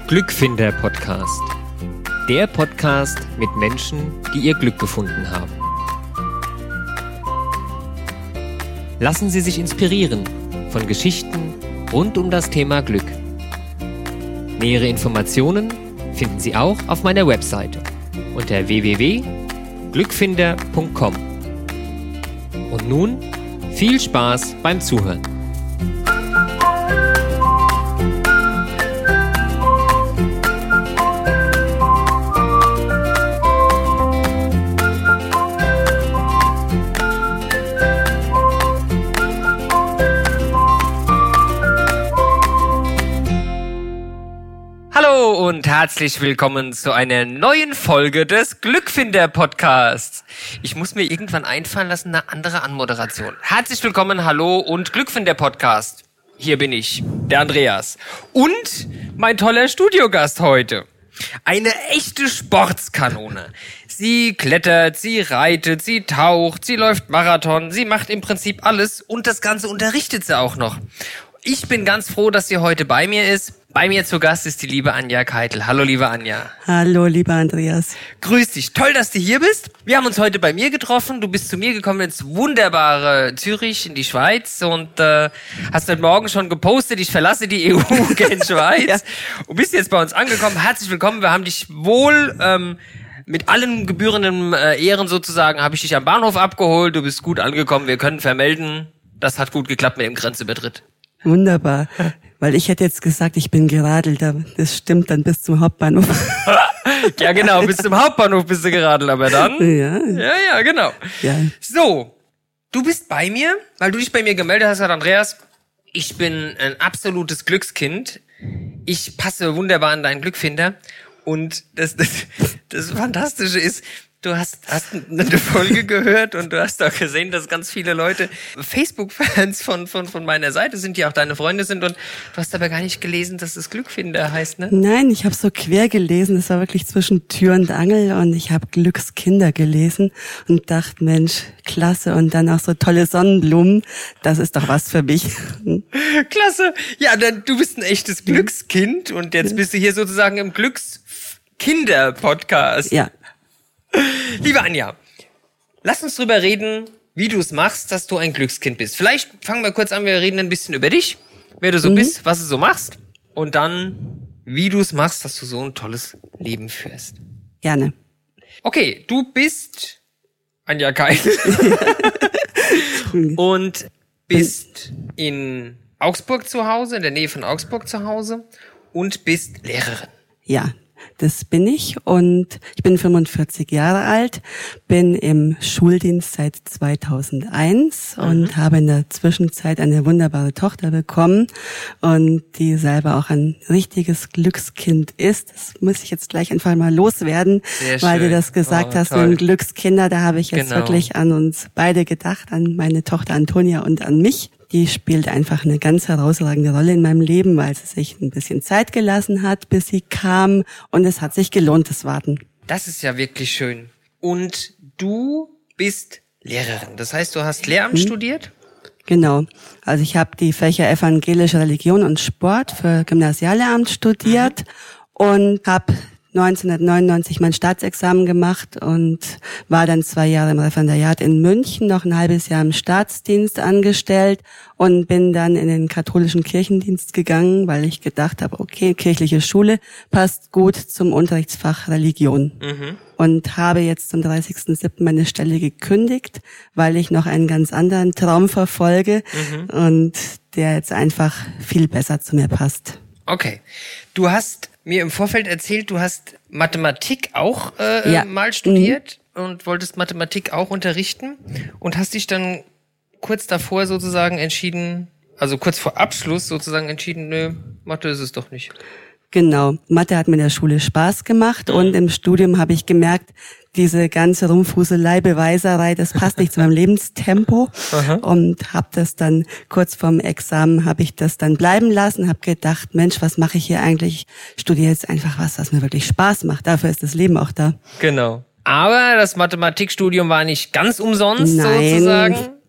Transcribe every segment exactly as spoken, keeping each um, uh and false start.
Glückfinder-Podcast. Der Podcast mit Menschen, die ihr Glück gefunden haben. Lassen Sie sich inspirieren von Geschichten rund um das Thema Glück. Nähere Informationen finden Sie auch auf meiner Webseite unter w w w punkt glückfinder punkt com. Und nun viel Spaß beim Zuhören. Hallo und herzlich willkommen zu einer neuen Folge des Glückfinder-Podcasts. Ich muss mir irgendwann einfallen lassen, eine andere Anmoderation. Herzlich willkommen, hallo und Glückfinder-Podcast. Hier bin ich, der Andreas. Und mein toller Studiogast heute. Eine echte Sportskanone. Sie klettert, sie reitet, sie taucht, sie läuft Marathon, sie macht im Prinzip alles und das Ganze unterrichtet sie auch noch. Ich bin ganz froh, dass sie heute bei mir ist. Bei mir zu Gast ist die liebe Anja Keitel. Hallo, liebe Anja. Hallo, lieber Andreas. Grüß dich. Toll, dass du hier bist. Wir haben uns heute bei mir getroffen. Du bist zu mir gekommen ins wunderbare Zürich, in die Schweiz und äh, hast heute Morgen schon gepostet, ich verlasse die E U, gehe in die Schweiz. Ja. Und bist jetzt bei uns angekommen. Herzlich willkommen. Wir haben dich wohl ähm, mit allen gebührenden äh, Ehren sozusagen, habe ich dich am Bahnhof abgeholt. Du bist gut angekommen. Wir können vermelden, das hat gut geklappt mit dem Grenzübertritt. Wunderbar. Weil ich hätte jetzt gesagt, ich bin geradelt, aber das stimmt dann bis zum Hauptbahnhof. Ja, genau, bis zum Hauptbahnhof bist du geradelt, aber dann... Ja, ja, ja, genau. Ja. So, du bist bei mir, weil du dich bei mir gemeldet hast, Andreas. Ich bin ein absolutes Glückskind. Ich passe wunderbar an deinen Glückfinder. Und das, das, das Fantastische ist... Du hast, hast eine Folge gehört und du hast auch gesehen, dass ganz viele Leute Facebook-Fans von, von, von meiner Seite sind, die auch deine Freunde sind, und du hast aber gar nicht gelesen, dass es Glückfinder heißt, ne? Nein, ich habe so quer gelesen, das war wirklich zwischen Tür und Angel, und ich habe Glückskinder gelesen und dachte, Mensch, klasse, und dann auch so tolle Sonnenblumen, das ist doch was für mich. Klasse, ja, dann, du bist ein echtes Glückskind und jetzt bist du hier sozusagen im Glückskinder-Podcast. Ja. Liebe Anja, lass uns drüber reden, wie du es machst, dass du ein Glückskind bist. Vielleicht fangen wir kurz an, wir reden ein bisschen über dich, wer du so mhm. bist, was du so machst, und dann, wie du es machst, dass du so ein tolles Leben führst. Gerne. Okay, du bist Anja Keitel und bist in Augsburg zu Hause, in der Nähe von Augsburg zu Hause, und bist Lehrerin. Ja. Das bin ich, und ich bin fünfundvierzig Jahre alt, bin im Schuldienst seit zweitausendeins mhm. und habe in der Zwischenzeit eine wunderbare Tochter bekommen, und die selber auch ein richtiges Glückskind ist. Das muss ich jetzt gleich einfach mal loswerden, Sehr weil schön. Du das gesagt oh, hast, mit den Glückskinder, da habe ich jetzt genau. wirklich an uns beide gedacht, an meine Tochter Antonia und an mich. Die spielt einfach eine ganz herausragende Rolle in meinem Leben, weil sie sich ein bisschen Zeit gelassen hat, bis sie kam, und es hat sich gelohnt, das Warten. Das ist ja wirklich schön. Und du bist Lehrerin, das heißt, du hast Lehramt hm. studiert? Genau, also ich habe die Fächer Evangelische Religion und Sport für Gymnasiallehramt studiert mhm. und habe neunzehnhundertneunundneunzig mein Staatsexamen gemacht und war dann zwei Jahre im Referendariat in München, noch ein halbes Jahr im Staatsdienst angestellt und bin dann in den katholischen Kirchendienst gegangen, weil ich gedacht habe, okay, kirchliche Schule passt gut zum Unterrichtsfach Religion. Mhm. Und habe jetzt zum dreißigsten siebten meine Stelle gekündigt, weil ich noch einen ganz anderen Traum verfolge mhm. und der jetzt einfach viel besser zu mir passt. Okay, du hast mir im Vorfeld erzählt, du hast Mathematik auch äh, ja. mal studiert mhm. und wolltest Mathematik auch unterrichten und hast dich dann kurz davor sozusagen entschieden, also kurz vor Abschluss sozusagen entschieden, nö, Mathe ist es doch nicht. Genau, Mathe hat mir in der Schule Spaß gemacht, mhm. und im Studium habe ich gemerkt, diese ganze Rumfuselei, Beweiserei, das passt nicht zu meinem Lebenstempo. Aha. Und habe das dann kurz vorm Examen, habe ich das dann bleiben lassen, habe gedacht, Mensch, was mache ich hier eigentlich? Ich studiere jetzt einfach was, was mir wirklich Spaß macht. Dafür ist das Leben auch da. Genau. Aber das Mathematikstudium war nicht ganz umsonst Nein. sozusagen.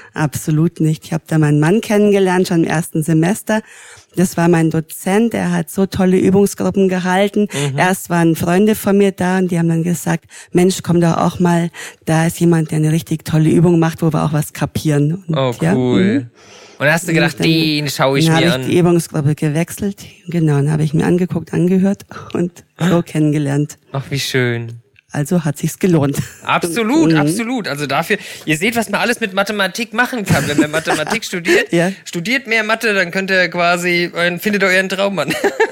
Absolut nicht. Ich habe da meinen Mann kennengelernt, schon im ersten Semester. Das war mein Dozent, er hat so tolle Übungsgruppen gehalten. Mhm. Erst waren Freunde von mir da und die haben dann gesagt, Mensch, komm doch auch mal, da ist jemand, der eine richtig tolle Übung macht, wo wir auch was kapieren. Und, oh, ja, cool. Mhm. Und da hast du gedacht, dann, den schaue ich mir an. Dann habe ich die Übungsgruppe gewechselt. Genau, dann habe ich mir angeguckt, angehört und so kennengelernt. Ach, wie schön. Also hat sich's gelohnt. Absolut, mhm. absolut. Also dafür, ihr seht, was man alles mit Mathematik machen kann. Wenn man Mathematik studiert, ja. studiert mehr Mathe, dann könnt ihr quasi, findet euren Traummann.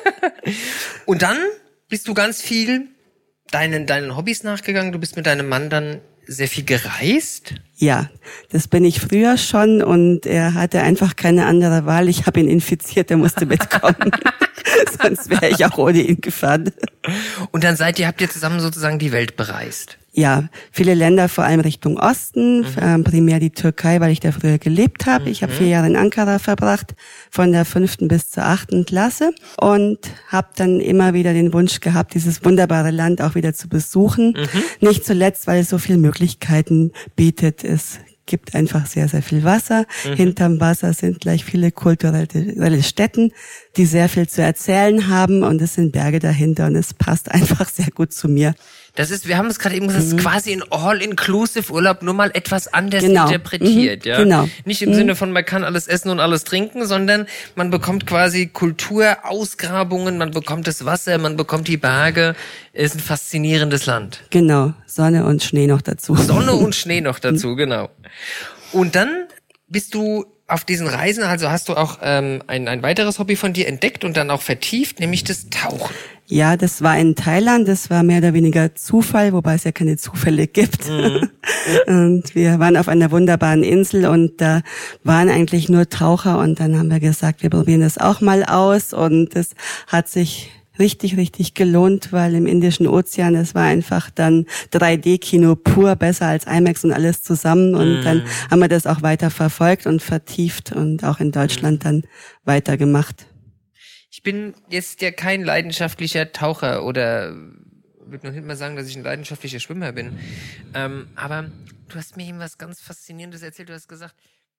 Und dann bist du ganz viel deinen, deinen Hobbys nachgegangen. Du bist mit deinem Mann dann sehr viel gereist? Ja, das bin ich früher schon und er hatte einfach keine andere Wahl. Ich habe ihn infiziert, er musste mitkommen. Sonst wäre ich auch ohne ihn gefahren. Und dann seid ihr, habt ihr zusammen sozusagen die Welt bereist? Ja, viele Länder, vor allem Richtung Osten, mhm. ähm, primär die Türkei, weil ich da früher gelebt habe. Mhm. Ich habe vier Jahre in Ankara verbracht, von der fünften bis zur achten Klasse und habe dann immer wieder den Wunsch gehabt, dieses wunderbare Land auch wieder zu besuchen. Mhm. Nicht zuletzt, weil es so viele Möglichkeiten bietet. Es gibt einfach sehr, sehr viel Wasser. Mhm. Hinterm Wasser sind gleich viele kulturelle Stätten, die sehr viel zu erzählen haben und es sind Berge dahinter und es passt einfach sehr gut zu mir. Das ist, wir haben es gerade eben gesagt, mhm. quasi ein All-Inclusive-Urlaub, nur mal etwas anders genau. interpretiert, mhm. ja. Genau. Nicht im mhm. Sinne von, man kann alles essen und alles trinken, sondern man bekommt quasi Kulturausgrabungen, man bekommt das Wasser, man bekommt die Berge. Es ist ein faszinierendes Land. Genau. Sonne und Schnee noch dazu. Sonne und Schnee noch dazu, genau. Und dann bist du auf diesen Reisen, also hast du auch ähm, ein, ein weiteres Hobby von dir entdeckt und dann auch vertieft, nämlich das Tauchen. Ja, das war in Thailand, das war mehr oder weniger Zufall, wobei es ja keine Zufälle gibt. Mhm. Und wir waren auf einer wunderbaren Insel und da waren eigentlich nur Taucher und dann haben wir gesagt, wir probieren das auch mal aus und es hat sich richtig, richtig gelohnt, weil im Indischen Ozean, es war einfach dann drei D Kino pur, besser als IMAX und alles zusammen und mm. dann haben wir das auch weiter verfolgt und vertieft und auch in Deutschland mm. dann weitergemacht. Ich bin jetzt ja kein leidenschaftlicher Taucher oder würde noch nicht mal sagen, dass ich ein leidenschaftlicher Schwimmer bin, ähm, aber du hast mir eben was ganz Faszinierendes erzählt, du hast gesagt,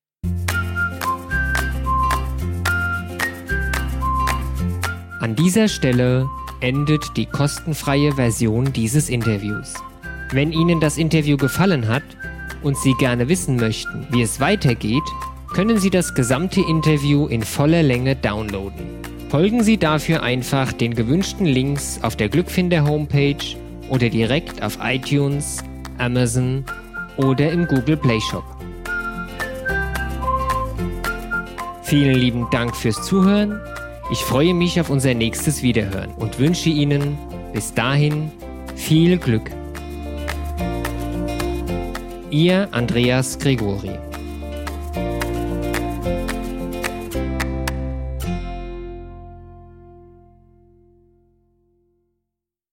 an dieser Stelle endet die kostenfreie Version dieses Interviews. Wenn Ihnen das Interview gefallen hat und Sie gerne wissen möchten, wie es weitergeht, können Sie das gesamte Interview in voller Länge downloaden. Folgen Sie dafür einfach den gewünschten Links auf der Glückfinder-Homepage oder direkt auf iTunes, Amazon oder im Google Play Shop. Vielen lieben Dank fürs Zuhören. Ich freue mich auf unser nächstes Wiederhören und wünsche Ihnen bis dahin viel Glück. Ihr Andreas Gregori.